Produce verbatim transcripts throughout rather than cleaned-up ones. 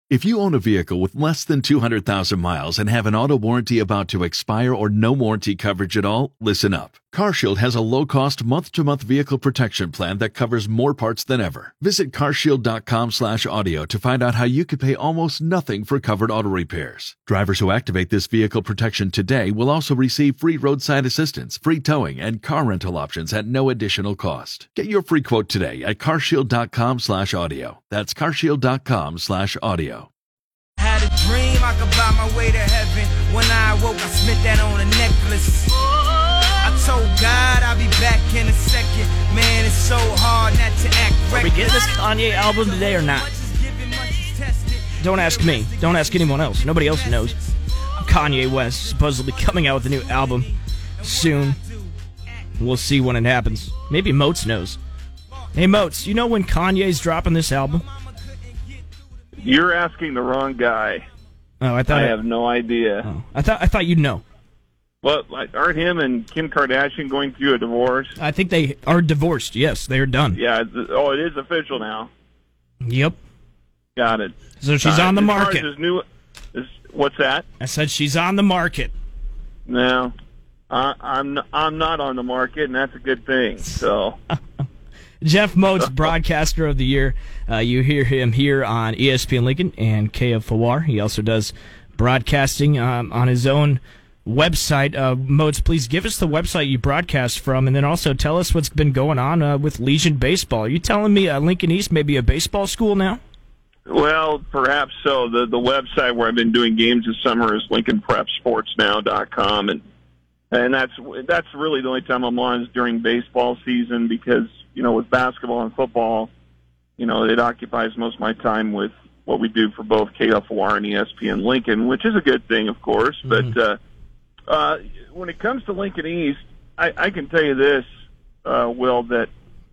If you own a vehicle with less than two hundred thousand miles and have an auto warranty about to expire or no warranty coverage at all, listen up. CarShield has a low-cost month-to-month vehicle protection plan that covers more parts than ever. Visit carshield.com slash audio to find out how you could pay almost nothing for covered auto repairs. Drivers who activate this vehicle protection today will also receive free roadside assistance, free towing, and car rental options at no additional cost. Get your free quote today at carshield.com slash audio. That's carshield.com slash audio. Had a dream I could buy my way to heaven. When I awoke, I spent that on a necklace. I told God I'll be back in a second. Man, it's so hard not to act reckless. Are we getting this Kanye album today or not? Don't ask me. Don't ask anyone else. Nobody else knows. Kanye West supposedly coming out with a new album soon. We'll see when it happens. Maybe Moats knows. Hey, Moats, you know when Kanye's dropping this album? You're asking the wrong guy. Oh, I thought I I, have no idea. Oh, I thought I thought you'd know. Well, like, aren't him and Kim Kardashian going through a divorce? I think they are divorced. Yes, they are done. Yeah. th- Oh, it is official now. Yep. Got it. So she's Uh, on the as far as market. his new, is, what's that? I said she's on the market. No, uh, I'm I'm not on the market, and that's a good thing. So. Jeff Moats, broadcaster of the year. Uh, you hear him here on E S P N Lincoln and K F O R. He also does broadcasting um, on his own website. Uh, Moats, please give us the website you broadcast from, and then also tell us what's been going on uh, with Legion Baseball. Are you telling me uh, Lincoln East may be a baseball school now? Well, perhaps so. The the website where I've been doing games this summer is lincoln prep sports now dot com, and and that's that's really the only time I'm on is during baseball season because, you know, with basketball and football, you know, it occupies most of my time with what we do for both K F O R and E S P N Lincoln, which is a good thing, of course. Mm-hmm. But uh, uh, when it comes to Lincoln East, I, I can tell you this, uh, Will, that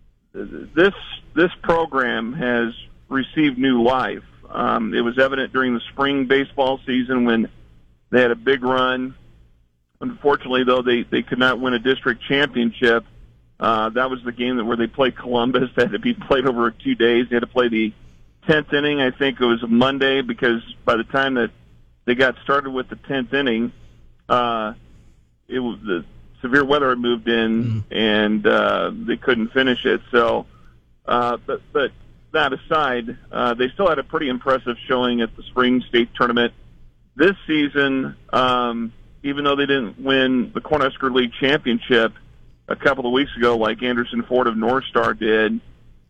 this this program has received new life. Um, it was evident during the spring baseball season when they had a big run. Unfortunately, though, they, they could not win a district championship. Uh, that was the game that where they played Columbus. That had to be played over two days. They had to play the tenth inning. I think it was a Monday because by the time that they got started with the tenth inning, uh, it was the severe weather had moved in mm-hmm. and uh, they couldn't finish it. So, uh, but but that aside, uh, they still had a pretty impressive showing at the spring state tournament this season. Um, even though they didn't win the Cornhusker League championship a couple of weeks ago, like Anderson Ford of North Star did,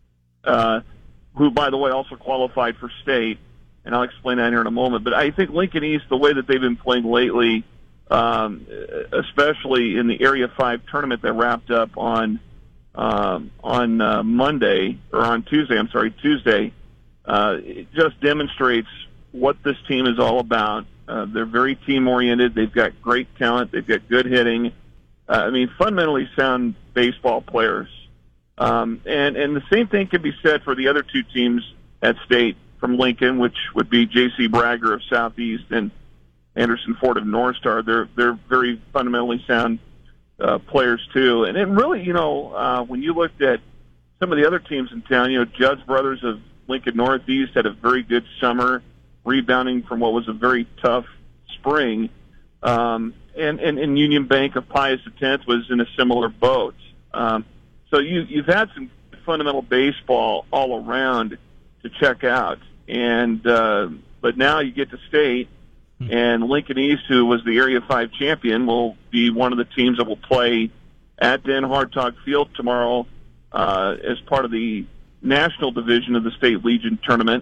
uh, who, by the way, also qualified for state, and I'll explain that here in a moment. But I think Lincoln East, the way that they've been playing lately, um, especially in the Area five tournament that wrapped up on um, on uh, Monday, or on Tuesday, I'm sorry, Tuesday, uh, it just demonstrates what this team is all about. Uh, they're very team-oriented. They've got great talent. They've got good hitting. Uh, I mean, fundamentally sound baseball players. Um, and, and the same thing can be said for the other two teams at state from Lincoln, which would be J C Bragger of Southeast and Anderson Ford of North Star. They're, they're very fundamentally sound uh, players, too. And, and really, you know, uh, when you looked at some of the other teams in town, you know, Judd's Brothers of Lincoln Northeast had a very good summer, rebounding from what was a very tough spring. Um, and, and, and Union Bank of Pius X was in a similar boat. Um, so you, you've had some fundamental baseball all around to check out. And uh, but now you get to state, and Lincoln East, who was the Area five champion, will be one of the teams that will play at Dan Hartog Field tomorrow uh, as part of the national division of the State Legion tournament.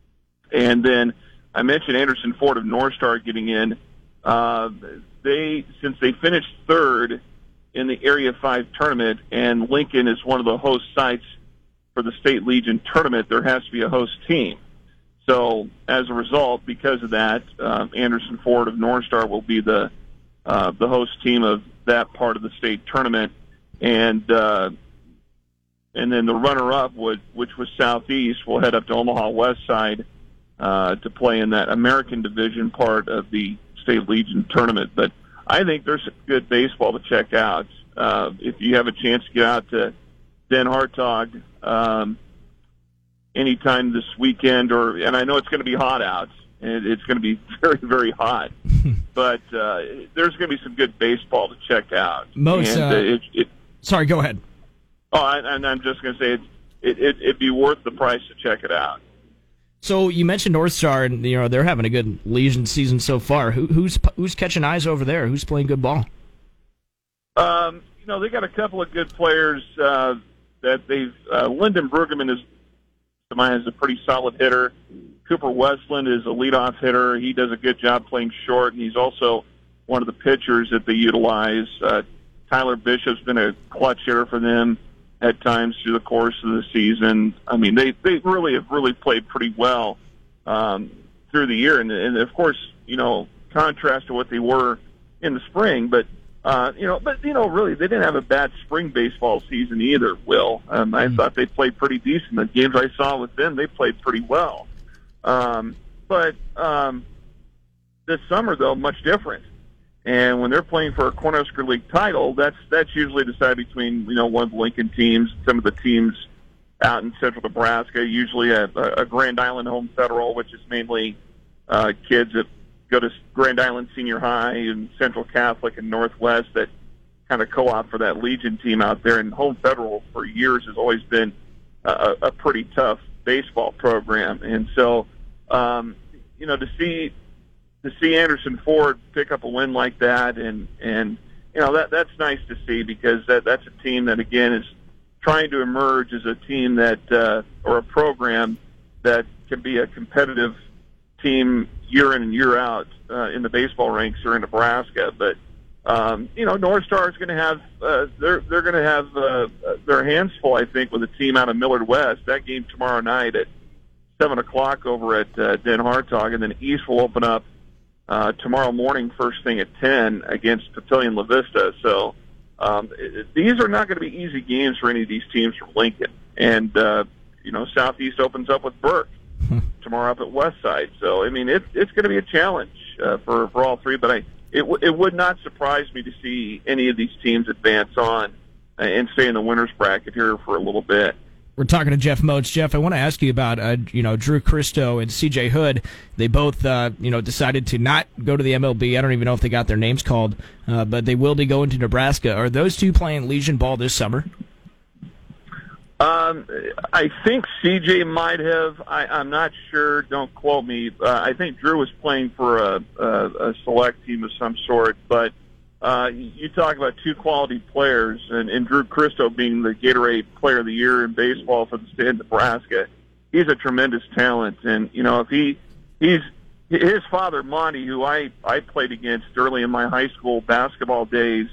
And then I mentioned Anderson Ford of North Star getting in. Uh, they, since they finished third in the Area five tournament, and Lincoln is one of the host sites for the State Legion tournament, there has to be a host team. So as a result, because of that, um, Anderson Ford of North Star will be the uh, the host team of that part of the state tournament, and uh, and then the runner-up, would, which was Southeast, will head up to Omaha West Side uh, to play in that American Division part of the State Legion tournament. But I think there's good baseball to check out. Uh, if you have a chance to get out to Den Hartog, um, anytime this weekend, or and I know it's going to be hot out, and it's going to be very, very hot. But uh, there's going to be some good baseball to check out. Most, and, uh, uh, it, it, sorry, go ahead. Oh, I, and I'm just going to say it, it, it, it'd be worth the price to check it out. So you mentioned North Star, and you know they're having a good Legion season so far. Who, who's who's catching eyes over there? Who's playing good ball? Um, you know, they got a couple of good players uh, that they've. Uh, Lyndon Brueggemann is, to mine, is a pretty solid hitter. Cooper Westland is a leadoff hitter. He does a good job playing short, and he's also one of the pitchers that they utilize. Uh, Tyler Bishop's been a clutch hitter for them at times through the course of the season. I mean, they, they really have really played pretty well um, through the year. And, and, of course, you know, contrast to what they were in the spring. But, uh, you know, but you know, really, they didn't have a bad spring baseball season either, Will. Um, I mm-hmm. thought they played pretty decent. The games I saw with them, they played pretty well. Um, but um, this summer, though, much different. And when they're playing for a Cornhusker League title, that's that's usually decided between, you know, one of the Lincoln teams, some of the teams out in central Nebraska, usually a, a Grand Island Home Federal, which is mainly uh, kids that go to Grand Island Senior High and Central Catholic and Northwest that kind of co-op for that Legion team out there. And Home Federal for years has always been a, a pretty tough baseball program. And so, um, you know, to see... to see Anderson Ford pick up a win like that, and and you know that that's nice to see, because that that's a team that again is trying to emerge as a team that uh, or a program that can be a competitive team year in and year out uh, in the baseball ranks here in Nebraska. But um, you know, North Star is going to have uh, they're they're going to have uh, their hands full, I think, with a team out of Millard West. That game tomorrow night at seven o'clock over at uh, Den Hartog, and then East will open up Uh, tomorrow morning, first thing at ten, against Papillion La Vista. So um, it, these are not going to be easy games for any of these teams from Lincoln. And, uh, you know, Southeast opens up with Burke tomorrow up at Westside. So, I mean, it, it's going to be a challenge uh, for, for all three. But I, it, w- it would not surprise me to see any of these teams advance on and stay in the winner's bracket here for a little bit. We're talking to Jeff Moats. Jeff, I want to ask you about, uh, you know, Drew Christo and C J Hood. They both, uh, you know, decided to not go to the M L B. I don't even know if they got their names called, uh, but they will be going to Nebraska. Are those two playing Legion ball this summer? Um, I think C J might have. I, I'm not sure. Don't quote me. Uh, I think Drew was playing for a, a, a select team of some sort, but Uh, you talk about two quality players, and, and Drew Christo being the Gatorade Player of the Year in baseball for the state of Nebraska. He's a tremendous talent, and you know if he he's his father Monty, who I I played against early in my high school basketball days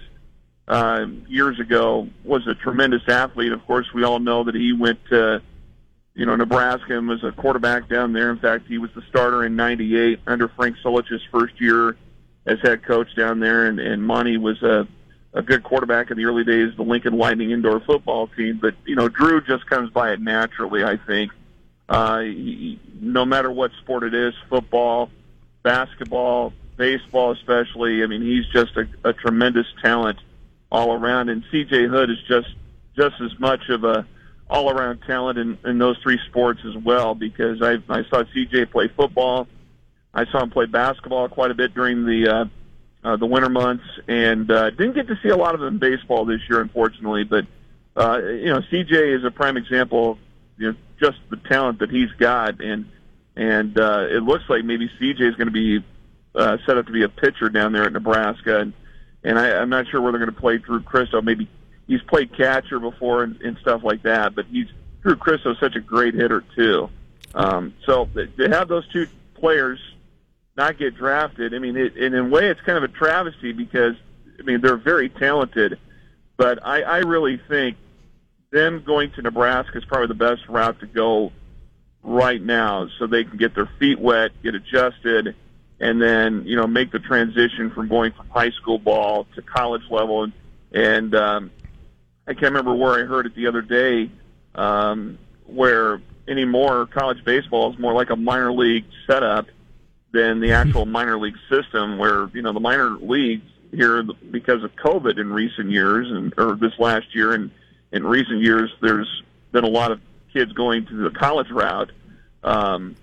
uh, years ago, was a tremendous athlete. Of course, we all know that he went to you know Nebraska and was a quarterback down there. In fact, he was the starter in ninety-eight under Frank Solich's first year as head coach down there, and, and Monty was a, a good quarterback in the early days of the Lincoln Lightning indoor football team. But, you know, Drew just comes by it naturally, I think. Uh, he, no matter what sport it is, football, basketball, baseball especially, I mean, he's just a, a tremendous talent all around. And C J Hood is just, just as much of a all-around talent in, in those three sports as well, because I, I saw C J play football. I saw him play basketball quite a bit during the uh, uh, the winter months, and uh, didn't get to see a lot of him in baseball this year, unfortunately. But uh, you know, C J is a prime example of you know, just the talent that he's got, and and uh, it looks like maybe C J is going to be uh, set up to be a pitcher down there at Nebraska, and and I, I'm not sure where they're going to play Drew Christo. Maybe he's played catcher before and, and stuff like that, but he's Drew Christo is such a great hitter too. Um, so to have those two players not get drafted, I mean, it, in a way, it's kind of a travesty because, I mean, they're very talented, but I, I really think them going to Nebraska is probably the best route to go right now, so they can get their feet wet, get adjusted, and then, you know, make the transition from going from high school ball to college level. And, and um, I can't remember where I heard it the other day, um, where anymore college baseball is more like a minor league setup than the actual minor league system, where, you know, the minor leagues here, because of COVID in recent years, and or this last year and in recent years, there's been a lot of kids going to the college route, um,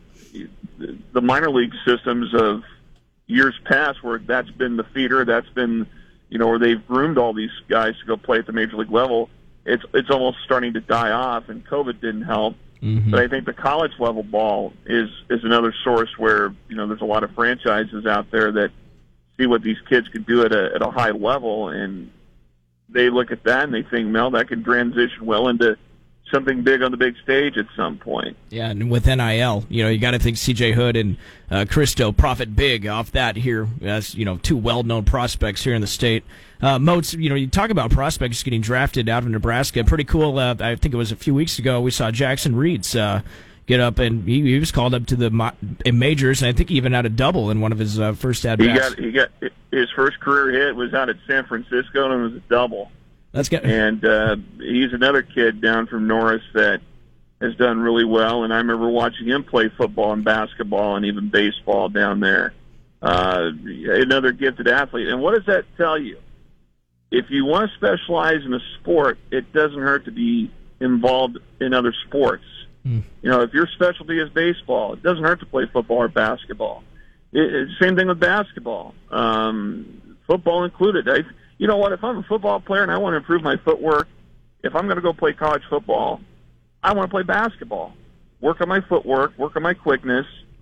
the minor league systems of years past, where that's been the feeder, that's been, you know, where they've groomed all these guys to go play at the major league level, it's it's almost starting to die off, and COVID didn't help. Mm-hmm. But I think the college level ball is is another source where, you know, there's a lot of franchises out there that see what these kids can do at a at a high level, and they look at that and they think, Mel, that can transition well into something big on the big stage at some point. Yeah, and with N I L, you know, you got to think C J Hood and uh, Christo profit big off that here as, you know, two well-known prospects here in the state. Uh, Moats, you know, you talk about prospects getting drafted out of Nebraska. Pretty cool. Uh, I think it was a few weeks ago we saw Jackson Reeds uh, get up, and he, he was called up to the ma- majors, and I think he even had a double in one of his uh, first at-bats. He got, he got his first career hit was out at San Francisco, and it was a double. That's good. And uh, he's another kid down from Norris that has done really well. And I remember watching him play football and basketball and even baseball down there. Uh, another gifted athlete. And what does that tell you? If you want to specialize in a sport, it doesn't hurt to be involved in other sports. Mm. You know, if your specialty is baseball, it doesn't hurt to play football or basketball. It, it, same thing with basketball, um, football included. I, You know what? If I'm a football player and I want to improve my footwork, if I'm going to go play college football, I want to play basketball. Work on my footwork, work on my quickness,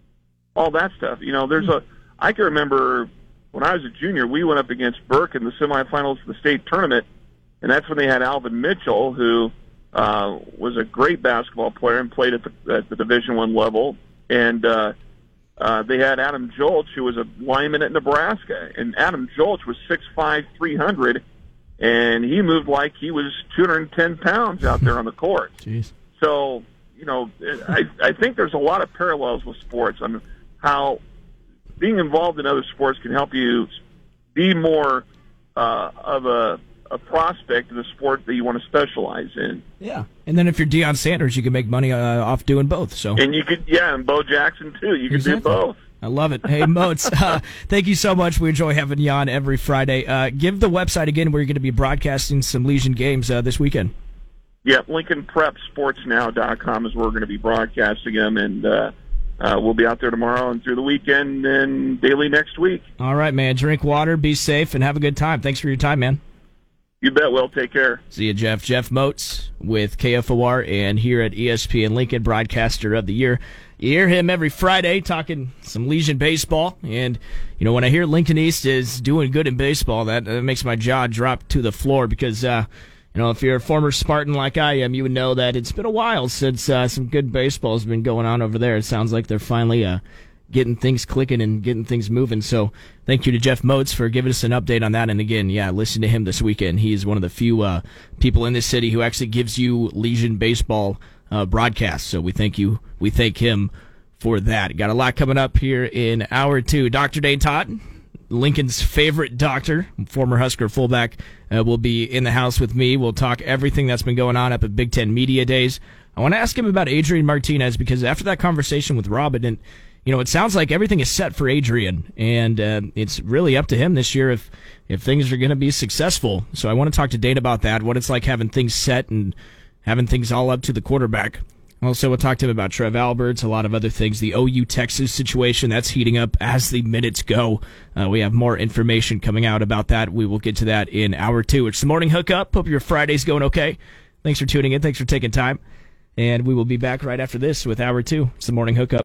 all that stuff. You know, there's a. I can remember when I was a junior, we went up against Burke in the semifinals of the state tournament, and that's when they had Alvin Mitchell, who uh, was a great basketball player and played at the, at the Division One level, and. Uh, Uh, they had Adam Jolch, who was a lineman at Nebraska, and Adam Jolch was six five, three hundred, and he moved like he was two hundred ten pounds out there on the court. Jeez. So, you know, I, I think there's a lot of parallels with sports on how being involved in other sports can help you be more uh, of a, a prospect in the sport that you want to specialize in. Yeah. And then if you're Deion Sanders, you can make money uh, off doing both. So. And you could, yeah, and Bo Jackson, too. You can exactly. do both. I love it. Hey, Moats, uh, thank you so much. We enjoy having you on every Friday. Uh, give the website again where you're going to be broadcasting some Legion games uh, this weekend. Yeah, Lincoln Prep Sports Now dot com is where we're going to be broadcasting them, and uh, uh, we'll be out there tomorrow and through the weekend and daily next week. All right, man. Drink water, be safe, and have a good time. Thanks for your time, man. You bet, Will. Take care. See you, Jeff. Jeff Moats with K F O R and here at E S P N Lincoln, Broadcaster of the Year. You hear him every Friday talking some Legion baseball. And, you know, when I hear Lincoln East is doing good in baseball, that, that makes my jaw drop to the floor because, uh, you know, if you're a former Spartan like I am, you would know that it's been a while since uh, some good baseball has been going on over there. It sounds like they're finally uh, getting things clicking and getting things moving. So thank you to Jeff Moats for giving us an update on that. And again, yeah, listen to him this weekend. He is one of the few uh, people in this city who actually gives you Legion baseball uh, broadcasts. So we thank you. We thank him for that. Got a lot coming up here in hour two. Doctor Dane Todd, Lincoln's favorite doctor, former Husker fullback, uh, will be in the house with me. We'll talk everything that's been going on up at Big Ten Media Days. I want to ask him about Adrian Martinez because after that conversation with Robin, and you know, it sounds like everything is set for Adrian, and uh, it's really up to him this year if if things are going to be successful. So I want to talk to Dane about that, what it's like having things set and having things all up to the quarterback. Also, we'll talk to him about Trev Alberts, a lot of other things. The O U Texas situation, that's heating up as the minutes go. Uh, we have more information coming out about that. We will get to that in hour two. It's the Morning Hookup. Hope your Friday's going okay. Thanks for tuning in. Thanks for taking time. And we will be back right after this with hour two. It's the Morning Hookup.